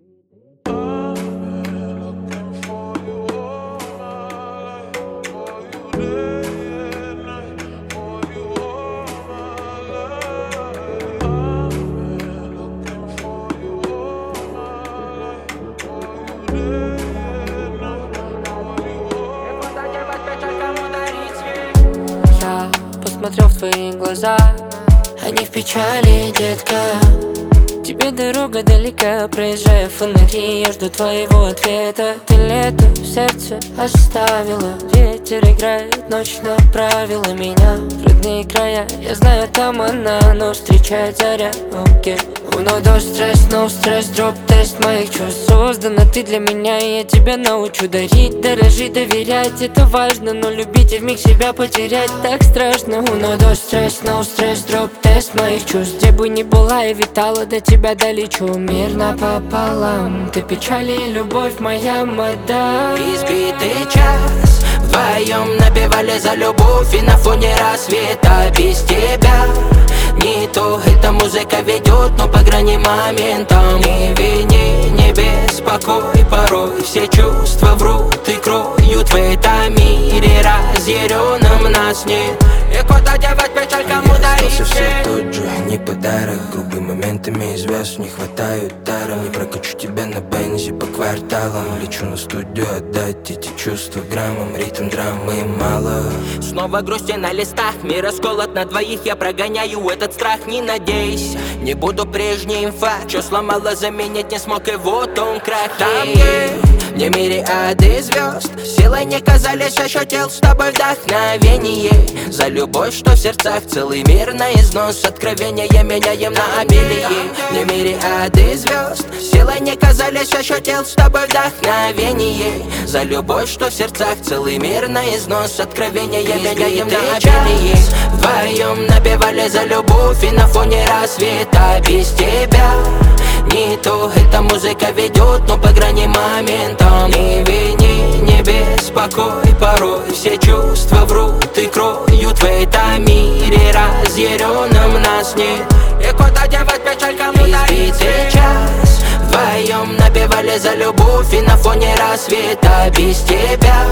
Я посмотрел в твои глаза, они в печали, детка. Тебе дорога далека, проезжая фонари, я жду твоего ответа. Ты лето в сердце оставила, ветер играет, ночь направила меня в родные края. Я знаю, там она, но встречает заря, окей. No дождь, стресс, no стресс, дроп-тест моих чувств. Создана ты для меня, и я тебя научу дарить, дорожить, доверять. Это важно, но любить и вмиг себя потерять так страшно. No дождь, стресс, no стресс, дроп-тест моих чувств. Где бы ни была, я витала, до тебя долечу. Мир напополам, ты печаль и любовь моя мадам. Избитый час, вдвоем напевали за любовь, и на фоне рассвета без тебя не то эта музыка ведет, но по грани моментом. Не вини, не беспокой, порой все чувства врут и кроют. В этом мире разъяренном нас нет, и куда девать печаль, кому дарить все тот же, не подарок. Грубые моментами звезд не хватают даром. Не прокачу тебя на бензе по кварталам. Лечу на студию отдать эти чувства граммом. Ритм драмы мало. Снова грусти на листах, мир расколот на двоих. Я прогоняю этот страх, не надейся. Не буду прежним, факт. Что сломало, заменить не смог, и вот он крах. Там не мириады звезд, силой не казались, ощутил с тобой вдохновение. За любовь, что в сердцах целый мир на износ. Откровения меняем на обилие. Не мириады звезд, силой не казались, ощутил с тобой вдохновение. За любовь, что в сердцах целый мир на износ. Откровения меняем на обилие. Вдвоем напевали за любовь, и на фоне рассвета без тебя не то эта музыка ведет, но по грани моментом. Не вини, не беспокой, порой все чувства врут и кроют. В этом мире разъяренном нас нет, и куда девать печаль, кому дарить. Избитый час, вдвоем напевали за любовь, и на фоне рассвета без тебя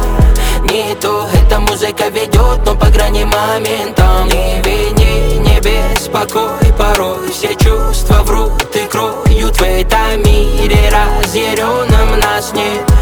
не то эта музыка ведет, но по грани моментом. Не вини, не беспокой, порой все чувства врут и кроют. В этом мире разъяренном нас нет,